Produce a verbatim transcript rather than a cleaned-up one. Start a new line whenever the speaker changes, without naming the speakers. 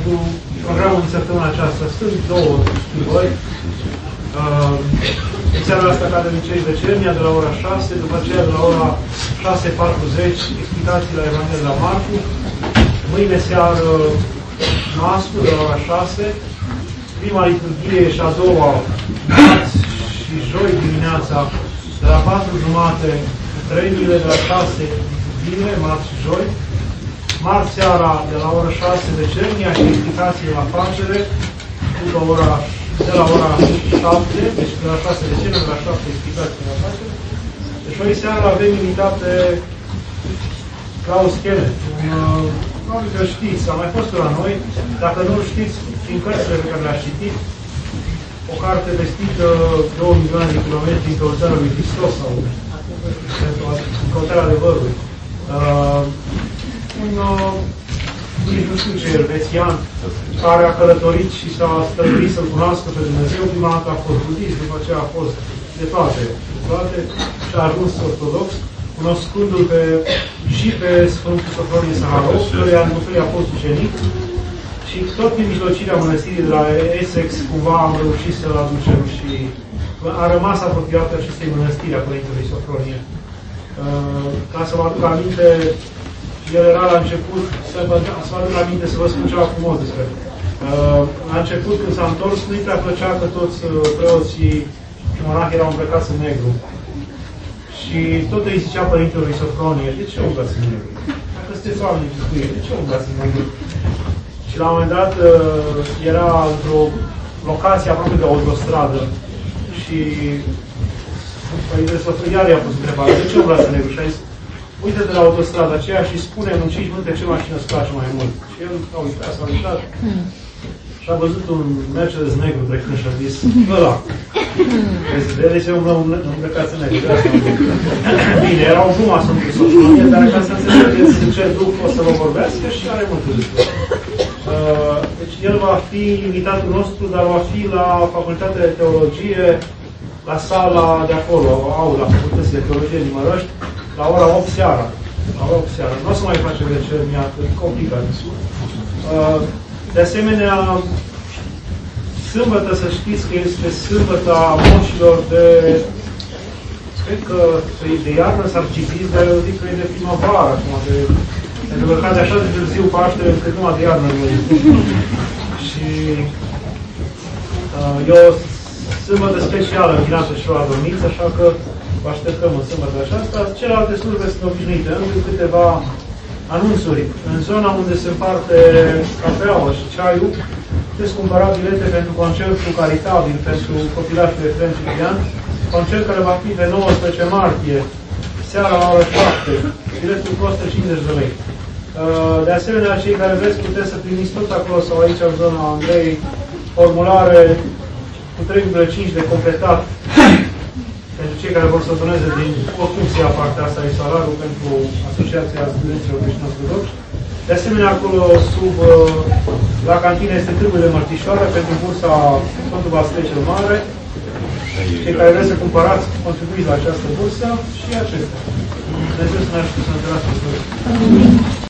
pentru programul din săptămâna aceasta. Sunt două schimbări. Uh, în seara asta, ca de obicei, vecernia de la ora șase, după aceea de la ora șase patruzeci, explicații la Evanghelia Marcu. Mâine seară, Nascu, de la ora șase, prima liturghie și a doua, marți și joi dimineața, de la patru jumate, trenurile de la șase zile, marți și joi, marți seara, de la ora șase, vecernia și explicații la facere, după ora, de la ora șapte, deci de la șase vecernia, de la șapte explicații la facere. Deci joi seara avem invitate Klaus Keller. Probabil că știți, a mai fost la noi, dacă nu știți, prin cărțile pe care le-ați citit, o carte vestită două milioane de kilometri în căutarea lui Hristos sau în căutarea adevărului. Uh, un, uh, nici nu știu ce, elvețian, care a călătorit și s-a stăruit să-L cunoască pe Dumnezeu. Prima dată a fost budist, după aceea a fost de toate, de toate și a ajuns ortodox, cunoscându-l pe, și pe Sfântul Sofronie Saharov, care a fost ucenic. Și tot prin mijlocirea mănăstirii de la Essex, cumva am reușit să-l aducem și a rămas apropiat acestei mănăstiri a Părintelui Sofronie. Uh, ca să vă aduc aminte, el era la început, să vă, să vă aduc aminte, să vă spun ceva frumos despre. Uh, la început, când s-a întors, nu-i prea plăcea că toți uh, preoții și monahi erau îmbrăcați în negru. Și tot îi zicea Părintelui Sofronie, de ce umblați în negru? Dacă sunteți oameni de de ce umblați în negru? Și la un moment dat era într-o locație aproape de autostradă și Părintele Sofronie iar i-a pus întrebarea, de ce umblați în negru? Și a zis, uite de la autostrada aceea și spune în cinci minute ce mașină îți place mai mult. Și el a uitat, s-a uitat și a văzut un Mercedes negru trecând și a zis, ăla. De ce îmbrăcați în negru? Bine, era o glumă asupra Sofronie, dar ca să înțelegeți în ce duc o să vă vorbească și are multe lucruri. Deci el va fi invitatul nostru, dar va fi la Facultatea de Teologie, la sala de acolo, aula Facultății de Teologie din Mărăști, la ora opt seara. La ora opt seara. Nu o să mai facem vecernia, e complicat. De asemenea, sâmbătă, să știți că este sâmbăta moșilor de, cred că de iarnă s-ar citi, dar eu zic că e de primăvară, acum, de, pentru că cade așa de târziu Paștele, încât numai de iarnă nu e. Și uh, e o sâmbătă specială închinată și la dormiți, așa că vă așteptăm în sâmbătă aceasta. Celelalte slujbe sunt obișnuite, încă câteva anunțuri. În zona unde se împarte cafeaua și ceaiul, puteți cumpăra bilete pentru concertul caritabil pentru copilașul de Efrem Ciprian, concert care va fi pe nouăsprezece martie, seara la ora șapte. Biletul costă cincizeci de lei. De asemenea, cei care vreți puteți să primiți tot acolo sau aici în zona Andrei formulare cu trei virgulă cinci de completat pentru cei care vor să doneze din oricum se ia partea asta din salariul pentru Asociația Studenților Creștini Ortodoxi. De asemenea, acolo sub la cantină este târgul de mărtișoară pentru bursa Sfântul Vasile cel Mare. Cei care vreți să cumpărați, contribuiți la această bursă și acestea. Dumnezeu să ne ajute să ne întâlnească.